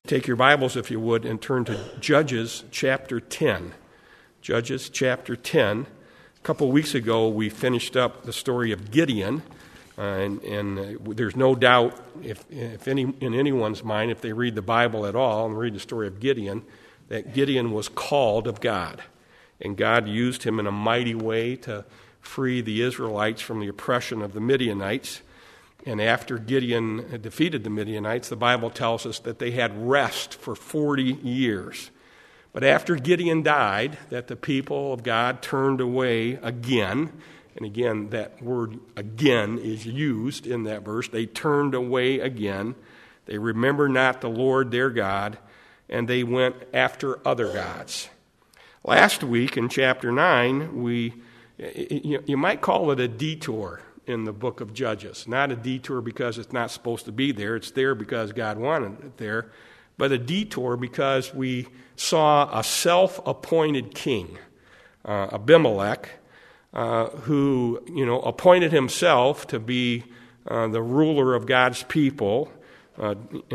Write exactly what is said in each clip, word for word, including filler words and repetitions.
Take your Bibles, if you would, and turn to Judges chapter ten. Judges chapter ten. A couple of weeks ago, we finished up the story of Gideon, uh, and, and uh, there's no doubt, if, if any in anyone's mind, if they read the Bible at all and read the story of Gideon, that Gideon was called of God, and God used him in a mighty way to free the Israelites from the oppression of the Midianites. And after Gideon defeated the Midianites, the Bible tells us that they had rest for forty years. But after Gideon died, that the people of God turned away again. And again, that word again is used in that verse. They turned away again. They remember not the Lord their God, and they went after other gods. Last week in chapter nine, we you might call it a detour in the book of Judges. Not a detour because it's not supposed to be there. It's there because God wanted it there. But a detour because we saw a self-appointed king, uh, Abimelech, uh, who, you know, appointed himself to be uh, the ruler of God's people. Uh,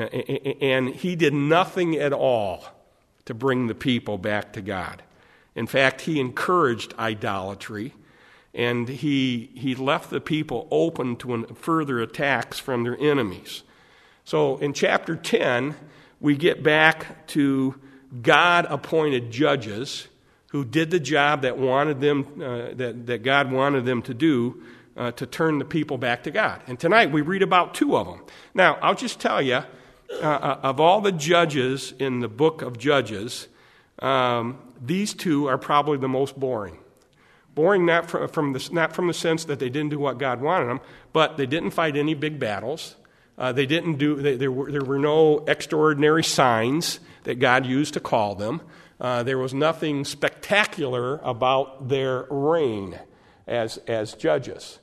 and he did nothing at all to bring the people back to God. In fact, he encouraged idolatry. And he he left the people open to an, further attacks from their enemies. So in chapter ten, we get back to God-appointed judges who did the job that wanted them uh, that that God wanted them to do uh, to turn the people back to God. And tonight we read about two of them. Now I'll just tell you, uh, of all the judges in the book of Judges, um, these two are probably the most boring. Boring not from, from the, not from the sense that they didn't do what God wanted them, but they didn't fight any big battles. Uh, they didn't do. They, there were there were no extraordinary signs that God used to call them. Uh, there was nothing spectacular about their reign as as judges.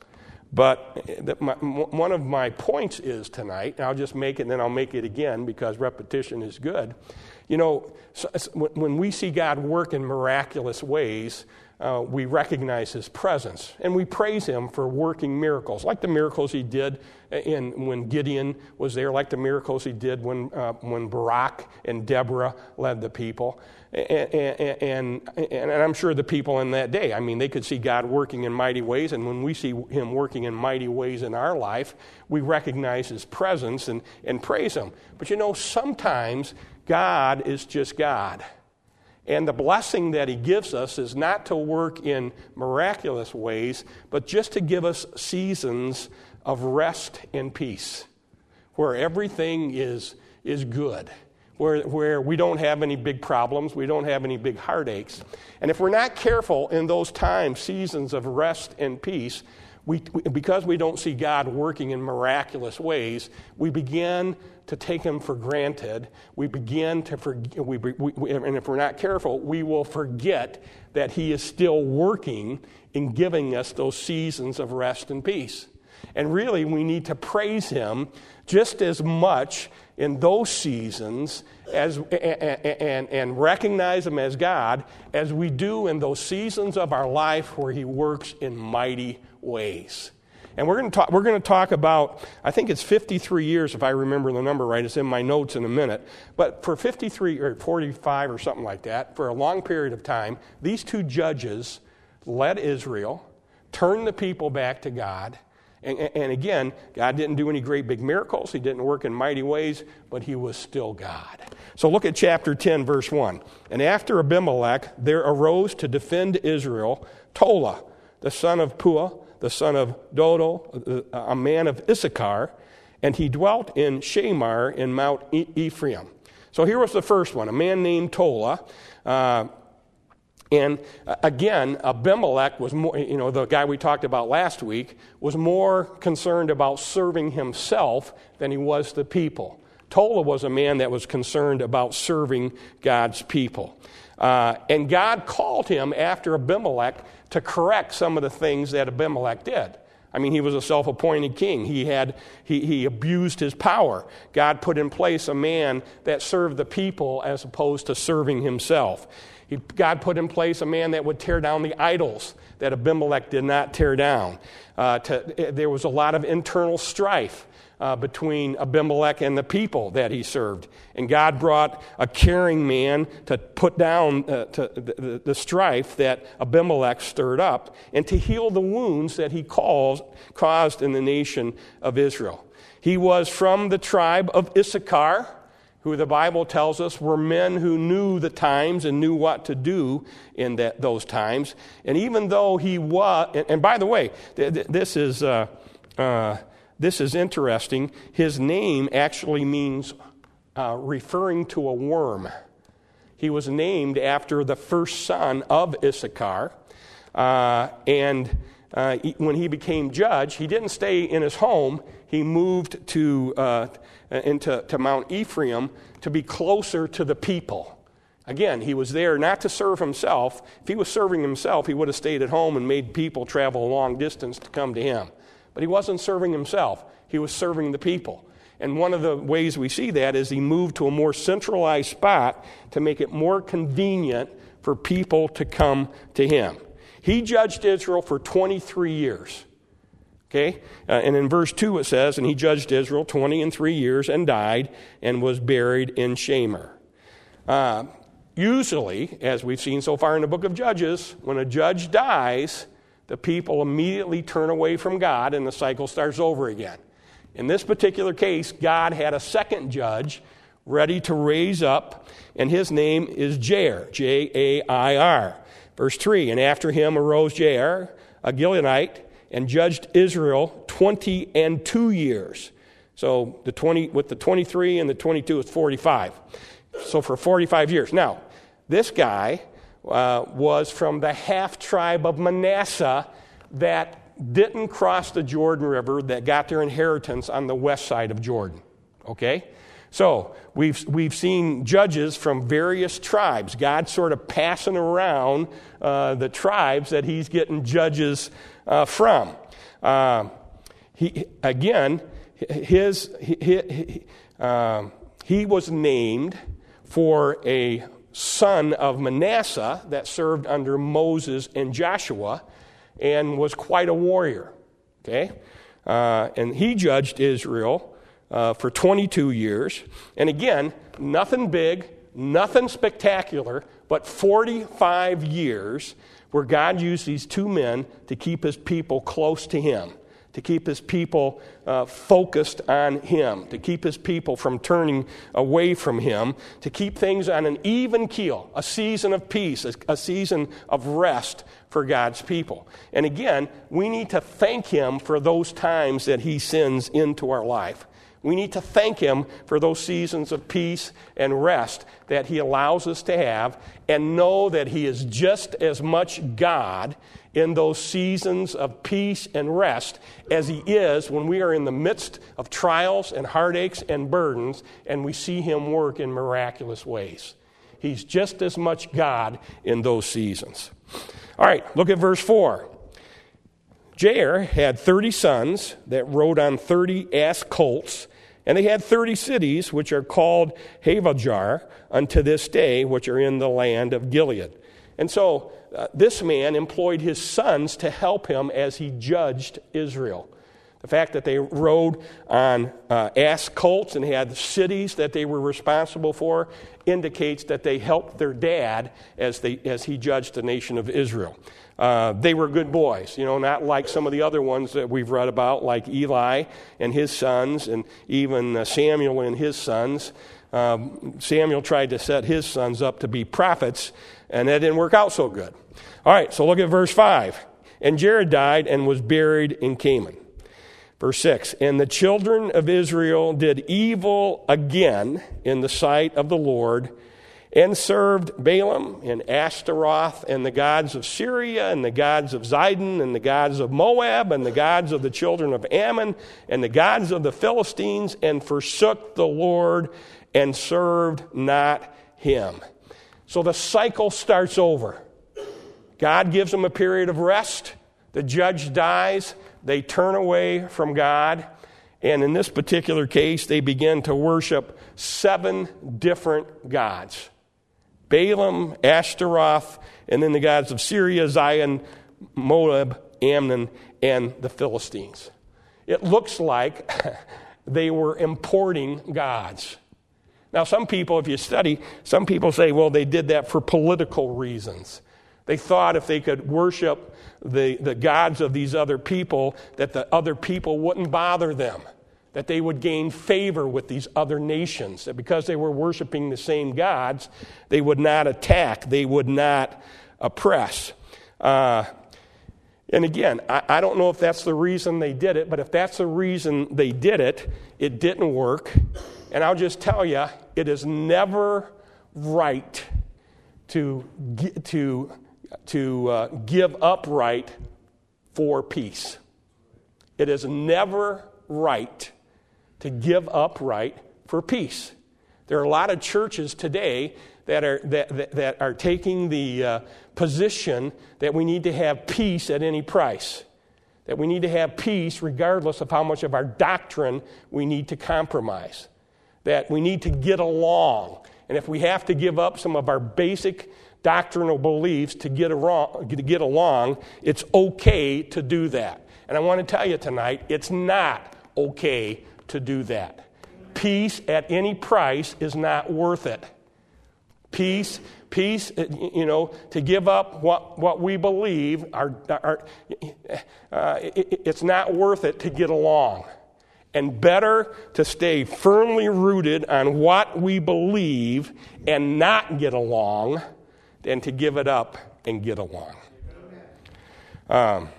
But the, my, one of my points is tonight, and I'll just make it, and then I'll make it again because repetition is good. You know, so, when we see God work in miraculous ways, Uh, we recognize his presence, and we praise him for working miracles, like the miracles he did in when Gideon was there, like the miracles he did when uh, when Barak and Deborah led the people, and, and, and, and I'm sure the people in that day, I mean, they could see God working in mighty ways, and when we see him working in mighty ways in our life, we recognize his presence and, and praise him. But you know, sometimes God is just God. And the blessing that he gives us is not to work in miraculous ways, but just to give us seasons of rest and peace, where everything is is good, where, where we don't have any big problems, we don't have any big heartaches. And if we're not careful in those times, seasons of rest and peace, we, because we don't see God working in miraculous ways, we begin to take him for granted. We begin to forget, we, we, we, and if we're not careful, we will forget that he is still working in giving us those seasons of rest and peace. And really, we need to praise him just as much in those seasons as and, and, and recognize him as God as we do in those seasons of our life where he works in mighty ways. And we're going to talk. We're going to talk about. I think it's fifty-three years, if I remember the number right. It's in my notes in a minute. But for fifty-three or forty-five or something like that, for a long period of time, these two judges led Israel, turned the people back to God. And, and again, God didn't do any great big miracles. He didn't work in mighty ways, but he was still God. So look at chapter ten, verse one. And after Abimelech, there arose to defend Israel Tola, the son of Puah, the son of Dodo, a man of Issachar, and he dwelt in Shamar in Mount Ephraim. So here was the first one, a man named Tola. Uh, and again, Abimelech was more, you know, the guy we talked about last week, was more concerned about serving himself than he was the people. Tola was a man that was concerned about serving God's people. Uh, and God called him after Abimelech to correct some of the things that Abimelech did. I mean, he was a self-appointed king. He had he, he abused his power. God put in place a man that served the people as opposed to serving himself. He, God put in place a man that would tear down the idols that Abimelech did not tear down. Uh, to, there was a lot of internal strife uh, between Abimelech and the people that he served. And God brought a caring man to put down uh, to the, the, the strife that Abimelech stirred up and to heal the wounds that he caused, caused in the nation of Israel. He was from the tribe of Issachar, who the Bible tells us were men who knew the times and knew what to do in that, those times. And even though he was, and, and by the way, th- th- this is uh, uh, this is interesting. His name actually means uh, referring to a worm. He was named after the first son of Issachar, uh, and uh, he, when he became judge, he didn't stay in his home. He moved to uh, into to Mount Ephraim to be closer to the people. Again, he was there not to serve himself. If he was serving himself, he would have stayed at home and made people travel a long distance to come to him. But he wasn't serving himself. He was serving the people. And one of the ways we see that is he moved to a more centralized spot to make it more convenient for people to come to him. He judged Israel for twenty-three years. Okay, uh, and in verse two it says, and he judged Israel twenty and three years and died and was buried in Shamir. Uh, usually, as we've seen so far in the book of Judges, when a judge dies, the people immediately turn away from God and the cycle starts over again. In this particular case, God had a second judge ready to raise up, and his name is Jair, J A I R. Verse three, and after him arose Jair, a Gileadite, and judged Israel twenty and two years. So the twenty with the twenty-three and the twenty-two is forty-five. So for forty-five years. Now, this guy uh, was from the half tribe of Manasseh that didn't cross the Jordan River, that got their inheritance on the west side of Jordan. Okay? So we've we've seen judges from various tribes. God sort of passing around uh, the tribes that he's getting judges uh, from. Uh, he again, his he, he, uh, he was named for a son of Manasseh that served under Moses and Joshua, and was quite a warrior. Okay, uh, and he judged Israel Uh, for twenty-two years. And again, nothing big, nothing spectacular, but forty-five years where God used these two men to keep his people close to him, to keep his people uh, focused on him, to keep his people from turning away from him, to keep things on an even keel, a season of peace, a, a season of rest for God's people. And again, we need to thank him for those times that he sends into our life. We need to thank him for those seasons of peace and rest that he allows us to have, and know that he is just as much God in those seasons of peace and rest as he is when we are in the midst of trials and heartaches and burdens and we see him work in miraculous ways. He's just as much God in those seasons. All right, look at verse four. Jair had thirty sons that rode on thirty ass colts, and they had thirty cities, which are called Havajar unto this day, which are in the land of Gilead. And so uh, this man employed his sons to help him as he judged Israel. The fact that they rode on uh, ass colts and had cities that they were responsible for indicates that they helped their dad as they as he judged the nation of Israel. Uh, they were good boys, you know, not like some of the other ones that we've read about, like Eli and his sons, and even uh, Samuel and his sons. Um, Samuel tried to set his sons up to be prophets, and that didn't work out so good. All right, so look at verse five. And Jared died and was buried in Canaan. Verse six, and the children of Israel did evil again in the sight of the Lord, and served Balaam and Ashtaroth and the gods of Syria and the gods of Zidon and the gods of Moab and the gods of the children of Ammon and the gods of the Philistines, and forsook the Lord and served not him. So the cycle starts over. God gives them a period of rest. The judge dies. They turn away from God. And in this particular case, they begin to worship seven different gods. Balaam, Ashtaroth, and then the gods of Syria, Zion, Moab, Ammon, and the Philistines. It looks like they were importing gods. Now, some people, if you study, some people say, well, they did that for political reasons. They thought if they could worship the, the gods of these other people, that the other people wouldn't bother them, that they would gain favor with these other nations, that because they were worshiping the same gods, they would not attack, they would not oppress. Uh, and again, I, I don't know if that's the reason they did it, but if that's the reason they did it, it didn't work. And I'll just tell you, it is never right to to to uh, give up right for peace. It is never right to give up right for peace. There are a lot of churches today that are that that, that are taking the uh, position that we need to have peace at any price. That we need to have peace regardless of how much of our doctrine we need to compromise. That we need to get along. And if we have to give up some of our basic doctrinal beliefs to get, along, to get along, it's okay to do that. And I want to tell you tonight, it's not okay to do that. Peace at any price is not worth it. Peace, peace, you know, to give up what, what we believe, our, our, uh, it, it's not worth it to get along. And better to stay firmly rooted on what we believe and not get along than to give it up and get along. Um,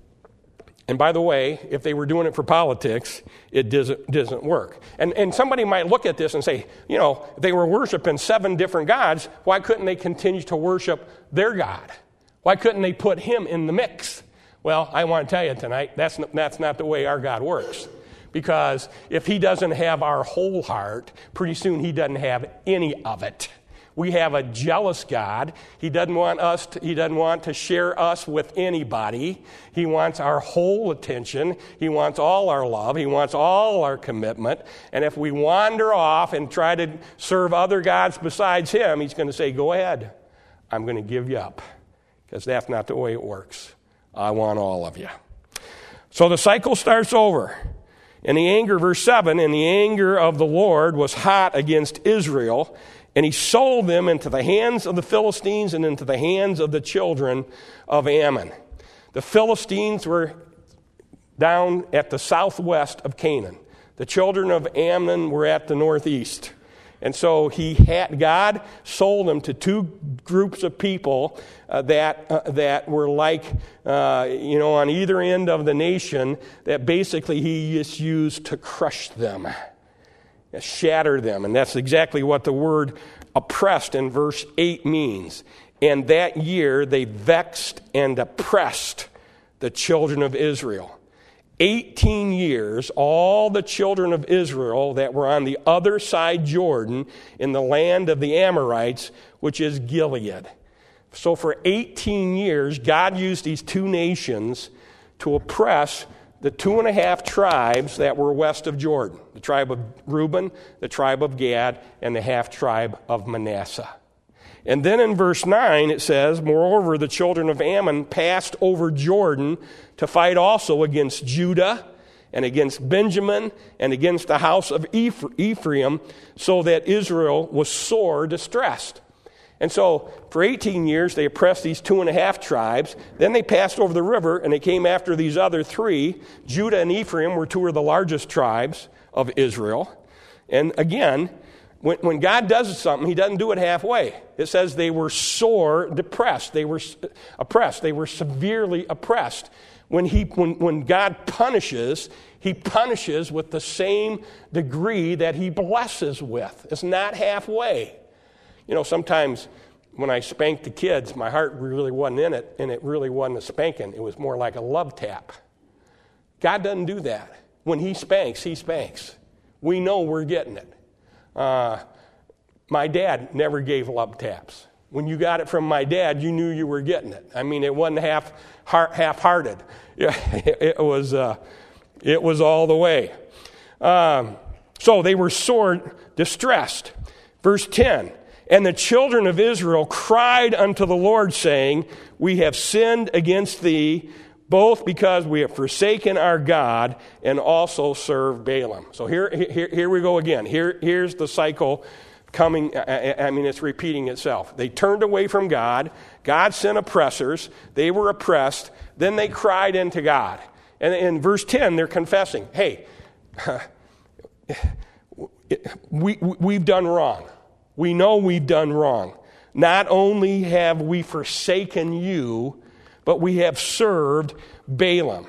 and by the way, if they were doing it for politics, it doesn't, doesn't work. And, and somebody might look at this and say, you know, if they were worshiping seven different gods, why couldn't they continue to worship their God? Why couldn't they put him in the mix? Well, I want to tell you tonight, that's not, that's not the way our God works. Because if he doesn't have our whole heart, pretty soon he doesn't have any of it. We have a jealous God. He doesn't want us to, he doesn't want to share us with anybody. He wants our whole attention. He wants all our love. He wants all our commitment. And if we wander off and try to serve other gods besides him, he's going to say, go ahead. I'm going to give you up. Because that's not the way it works. I want all of you. So the cycle starts over. And the anger, verse seven, and the anger of the Lord was hot against Israel, and he sold them into the hands of the Philistines and into the hands of the children of Ammon. The Philistines were down at the southwest of Canaan. The children of Ammon were at the northeast. And so he had, God sold them to two groups of people uh, that uh, that were like, uh, you know, on either end of the nation, that basically he just used to crush them, shatter them. And that's exactly what the word oppressed in verse eight means. And that year they vexed and oppressed the children of Israel. eighteen years, all the children of Israel that were on the other side Jordan in the land of the Amorites, which is Gilead. So for eighteen years, God used these two nations to oppress the two and a half tribes that were west of Jordan, the tribe of Reuben, the tribe of Gad, and the half tribe of Manasseh. And then in verse nine it says, moreover, the children of Ammon passed over Jordan to fight also against Judah and against Benjamin and against the house of Ephraim, so that Israel was sore distressed. And so for eighteen years they oppressed these two and a half tribes. Then they passed over the river and they came after these other three. Judah and Ephraim were two of the largest tribes of Israel. And again, When, when God does something, he doesn't do it halfway. It says they were sore depressed. They were oppressed. They were severely oppressed. When, he, when, when God punishes, he punishes with the same degree that he blesses with. It's not halfway. You know, sometimes when I spanked the kids, my heart really wasn't in it, and it really wasn't a spanking. It was more like a love tap. God doesn't do that. When he spanks, he spanks. We know we're getting it. Uh, my dad never gave love taps. When you got it from my dad, you knew you were getting it. I mean, it wasn't half heart, half-hearted. Yeah, it, it was uh, it was all the way. Um, so they were sore distressed. Verse ten, and the children of Israel cried unto the Lord, saying, we have sinned against thee, both because we have forsaken our God and also serve Balaam. So here, here, here we go again. Here, here's the cycle coming. I mean, it's repeating itself. They turned away from God. God sent oppressors. They were oppressed. Then they cried into God. And in verse ten, they're confessing, hey, we, we've done wrong. We know we've done wrong. Not only have we forsaken you, but we have served Balaam.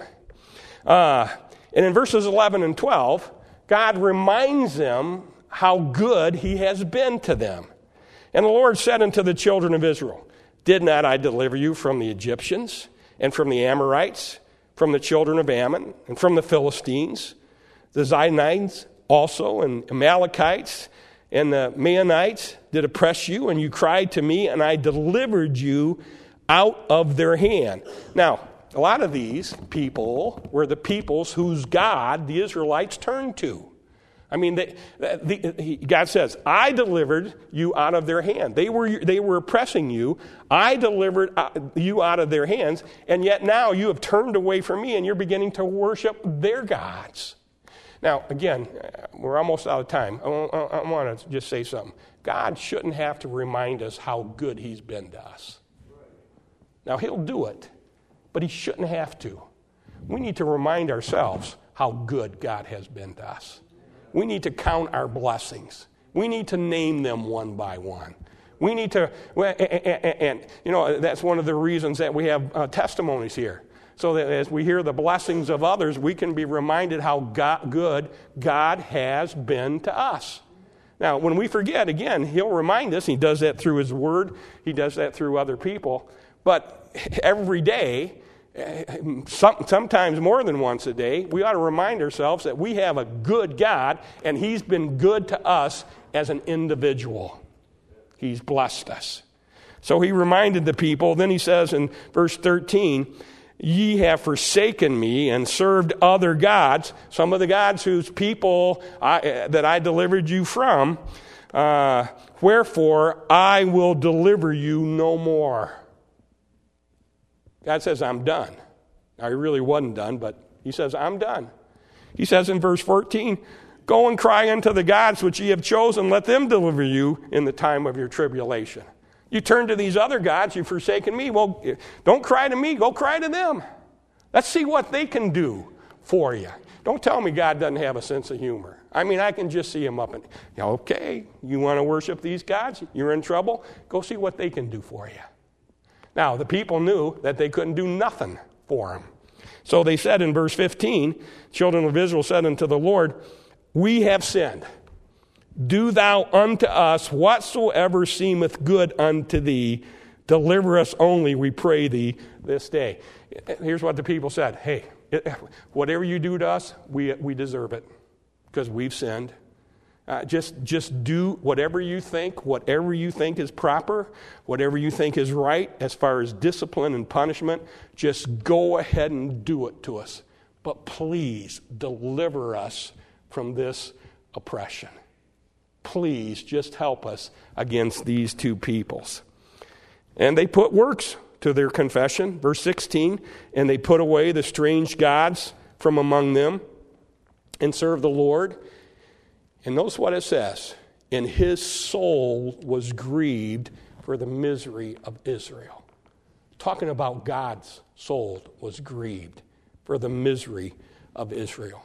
Uh, and in verses eleven and twelve, God reminds them how good he has been to them. And the Lord said unto the children of Israel, did not I deliver you from the Egyptians and from the Amorites, from the children of Ammon and from the Philistines, the Zidonians also, and Amalekites, and the Maonites did oppress you, and you cried to me, and I delivered you out of their hand. Now, a lot of these people were the peoples whose God the Israelites turned to. I mean, they, the, he, God says, I delivered you out of their hand. They were, they were oppressing you. I delivered you out of their hands, and yet now you have turned away from me, and you're beginning to worship their gods. Now, again, we're almost out of time. I, I, I want to just say something. God shouldn't have to remind us how good he's been to us. Now, he'll do it, but he shouldn't have to. We need to remind ourselves how good God has been to us. We need to count our blessings. We need to name them one by one. We need to, and, and, and you know, that's one of the reasons that we have uh, testimonies here. So that as we hear the blessings of others, we can be reminded how God, good God has been to us. Now, when we forget, again, he'll remind us. He does that through his word. He does that through other people. But every day, some, sometimes more than once a day, we ought to remind ourselves that we have a good God, and he's been good to us as an individual. He's blessed us. So he reminded the people. Then he says in verse thirteen, ye have forsaken me and served other gods, some of the gods whose people I, that I delivered you from. Uh, wherefore, I will deliver you no more. God says, I'm done. Now, he really wasn't done, but he says, I'm done. He says in verse fourteen, go and cry unto the gods which ye have chosen, let them deliver you in the time of your tribulation. You turn to these other gods, you've forsaken me. Well, don't cry to me, go cry to them. Let's see what they can do for you. Don't tell me God doesn't have a sense of humor. I mean, I can just see him up and, okay, you want to worship these gods? You're in trouble? Go see what they can do for you. Now, the people knew that they couldn't do nothing for him. So they said in verse fifteen, children of Israel said unto the Lord, we have sinned. Do thou unto us whatsoever seemeth good unto thee. Deliver us only, we pray thee, this day. Here's what the people said. Hey, whatever you do to us, we, we deserve it because we've sinned. Uh, just, just do whatever you think, whatever you think is proper, whatever you think is right as far as discipline and punishment. Just go ahead and do it to us. But please deliver us from this oppression. Please just help us against these two peoples. And they put works to their confession. Verse sixteen, and they put away the strange gods from among them and served the Lord. And notice what it says. And his soul was grieved for the misery of Israel. Talking about God's soul was grieved for the misery of Israel.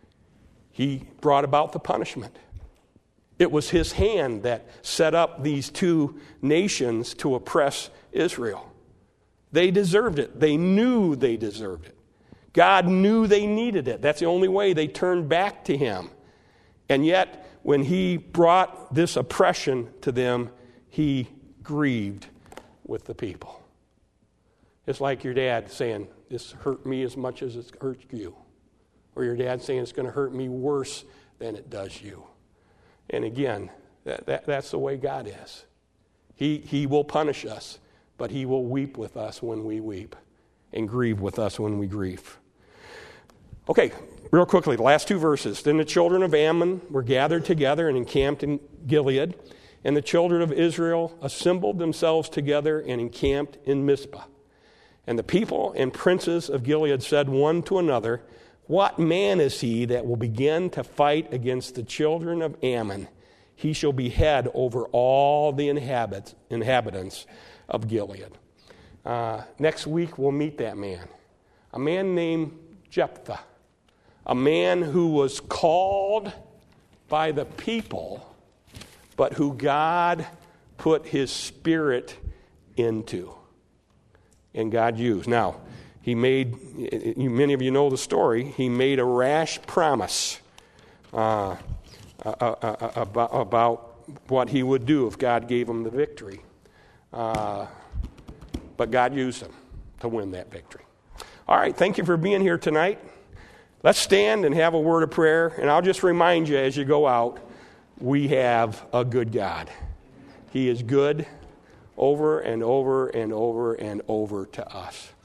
He brought about the punishment. It was his hand that set up these two nations to oppress Israel. They deserved it. They knew they deserved it. God knew they needed it. That's the only way they turned back to him. And yet, when he brought this oppression to them, he grieved with the people. It's like your dad saying, this hurt me as much as it hurts you. Or your dad saying, it's going to hurt me worse than it does you. And again, that, that, that's the way God is. He, he will punish us, but he will weep with us when we weep and grieve with us when we grieve. Okay, real quickly, the last two verses. Then the children of Ammon were gathered together and encamped in Gilead, and the children of Israel assembled themselves together and encamped in Mizpah. And the people and princes of Gilead said one to another, "What man is he that will begin to fight against the children of Ammon? He shall be head over all the inhabit- inhabitants of Gilead." Uh, next week we'll meet that man, a man named Jephthah, a man who was called by the people, but who God put his spirit into, and God used. Now, he made, many of you know the story, he made a rash promise uh, uh, uh, about, about what he would do if God gave him the victory. Uh, but God used him to win that victory. All right, thank you for being here tonight. Let's stand and have a word of prayer, and I'll just remind you as you go out, we have a good God. He is good over and over and over and over to us.